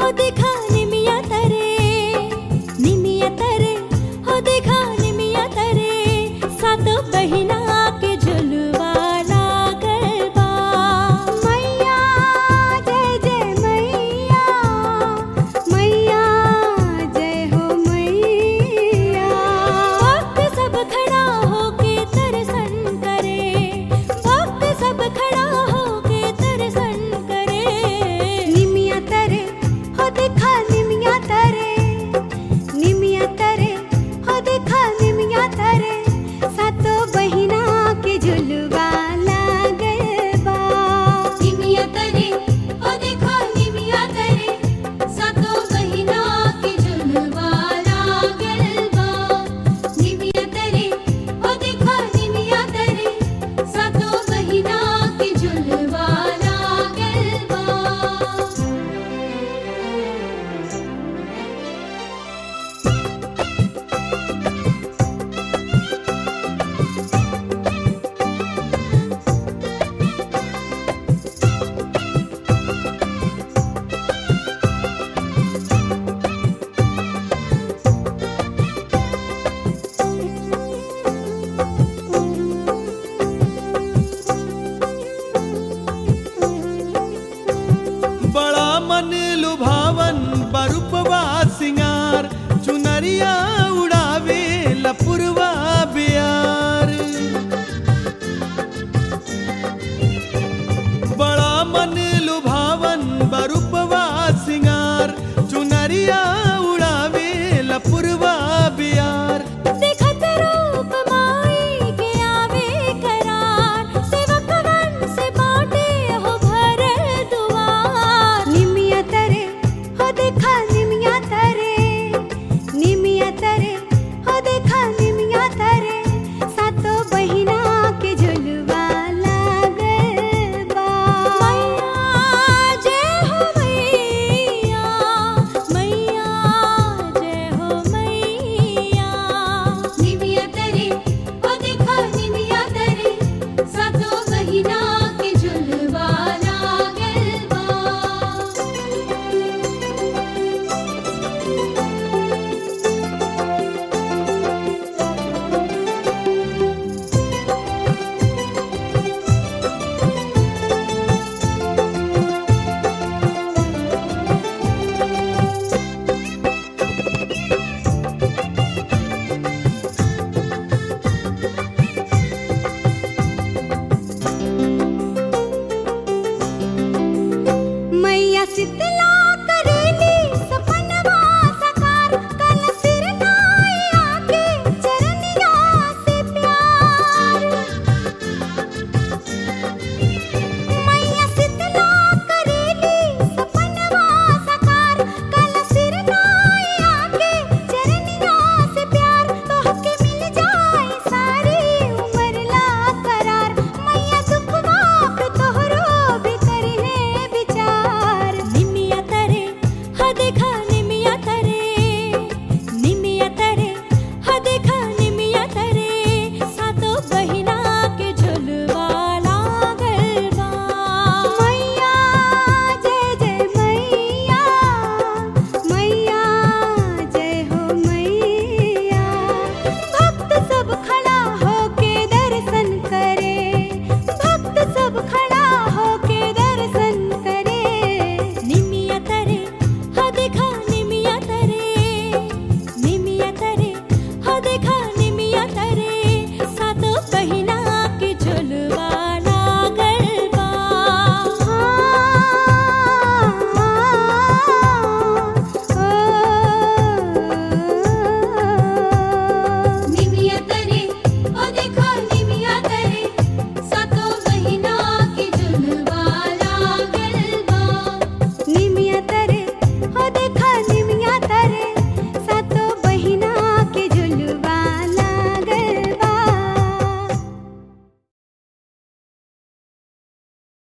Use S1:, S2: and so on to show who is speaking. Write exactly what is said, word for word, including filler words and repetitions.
S1: देखा निमिया तरे, निमिया तरे, हो देखा निमिया तरे, सातो बहिना के झुलवा लागल बा। मैया जय जय मैया, मैया जय हो मैया। भक्त सब खड़ा होके दर्शन करे, भक्त सब खड़ा होके दर्शन करे। निमिया तरे, हो देखा निमिया तरे, निमिया तरे, हो देखा निमिया तरे, सातो बहिना के झुलवा लागल बा। निमिया तरे, हो देखा निमिया तरे, सातो बहिना के झुलवा लागल बा। निमिया तरे, हो देखा निमिया तरे, सातो बहिना के झुलवा लागल बा।
S2: बड़ा मन लुभावन बरूपवा सिंगार, चुनरिया उड़ावे लपुरवा बियार। बड़ा मन लुभावन बरूपवा सिंगार, चुनरिया उड़ावे लपुरवा बियार।
S1: देखत रूप माई के आवे करार, सेवकवन से बाटे हो भरल दुआर। निमिया तरे, हो देखा निमिया तरे, निमिया तरे, हो देखा निमिया तरे, सातो बहिना के झुलवा लागल बा। मैया जय हो मैया, मैया जय हो मैया। निमिया तरे, हो देखा निमिया तरे, सातो बहिना के झुलवा लागल बा। मैया शीतला